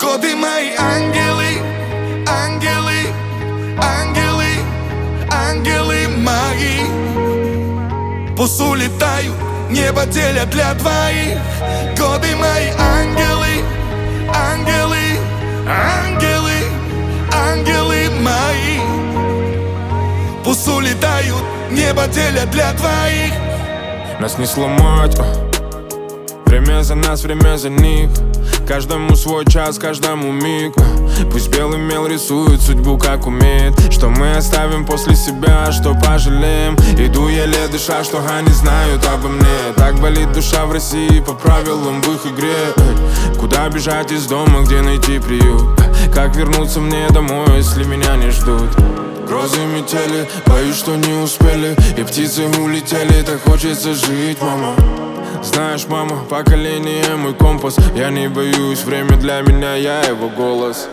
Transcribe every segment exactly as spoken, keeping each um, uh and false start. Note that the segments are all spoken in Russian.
Годы мои ангелы, ангелы, ангелы, ангелы мои. Пусть улетают, небо делят для двоих. Годы мои ангелы, ангелы, ангелы, ангелы мои. Пусть улетают, небо делят для двоих. Нас не сломать, время за нас, время за них. Каждому свой час, каждому миг. Пусть белый мел рисует судьбу, как умеет. Что мы оставим после себя, что пожалеем. Иду еле дыша, что они знают обо мне. Так болит душа в России по правилам в их игре. Куда бежать из дома, где найти приют? Как вернуться мне домой, если меня не ждут? Грозы метели, боюсь, что не успели. И птицы улетели, так хочется жить, мама. Знаешь, мама, поколение мой компас. Я не боюсь, время для меня, я его голос.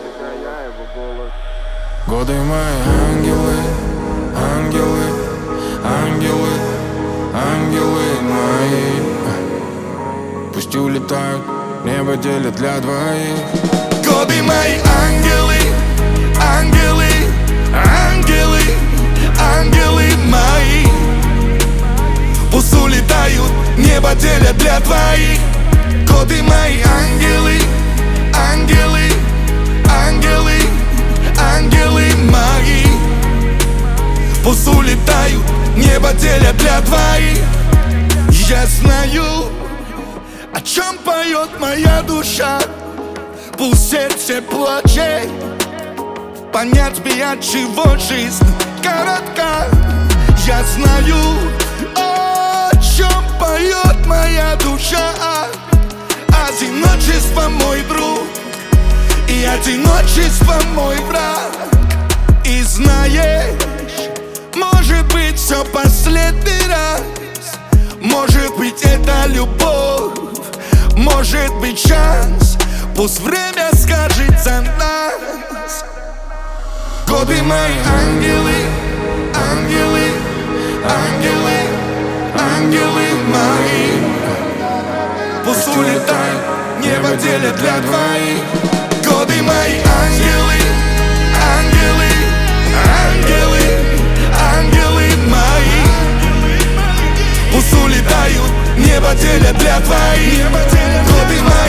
Годы мои ангелы, ангелы, ангелы, ангелы мои. Пусть улетают, небо делят для двоих. Годы мои ангелы, ангелы, ангелы, ангелы мои. Пусть улетают, небо делят для двоих. Годы мои ангелы, ангелы, ангелы, ангелы мои. Пусть улетают, небо делят для двоих. Я знаю, о чем поет моя душа. Пусть сердце плачет, понять бы, от чего жизнь коротка. Я знаю, о чем поет моя душа. Одиночество мой друг, и одиночество мой враг. И знаешь, может быть, все последний раз. Может быть, это любовь, может быть, шанс. Пусть время скажет за нас. Годы мои ангелы, ангелы, ангелы, ангелы мои. Пусть улетают, небо делят для двоих. Годы мои ангелы, ангелы, ангелы, ангелы мои. Пусть улетают, небо делят для двоих. Годы мои